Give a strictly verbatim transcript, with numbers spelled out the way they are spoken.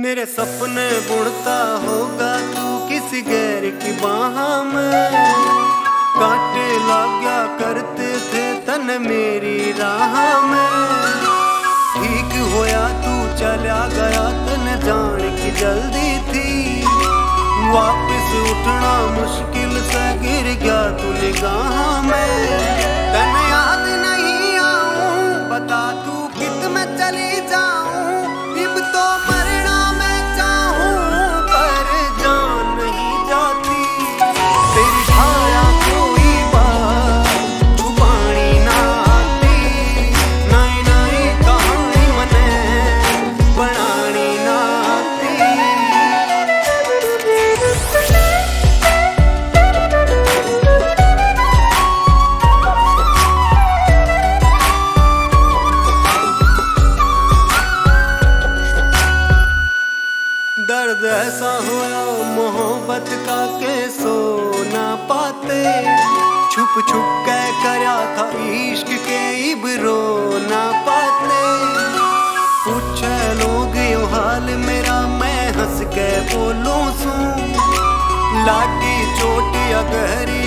मेरे सपने बुनता होगा तू किसी गैर की बाह में। कांटे लग गया करते थे तन मेरी राह में। ठीक होया तू चला गया तन जान की जल्दी थी। वापस उठना मुश्किल से गिर गया तू निगाह में। तन याद नहीं आऊं बता तू कित में चली जाऊं। इब तो मरना मैं चाहूं पर जान नहीं जाती। तेरी छाया कोई बात छुपानी ना आती। नई नई कहानी मने बनानी ना आती। दर्द ऐसा हुआ मोहब्बत का के सो ना पाते। छुप छुप के करया था इश्क के इब रो ना पाते। पूछे लोग यो हाल मेरा मैं हंस के बोलूं सू। लागी चोट या गहरी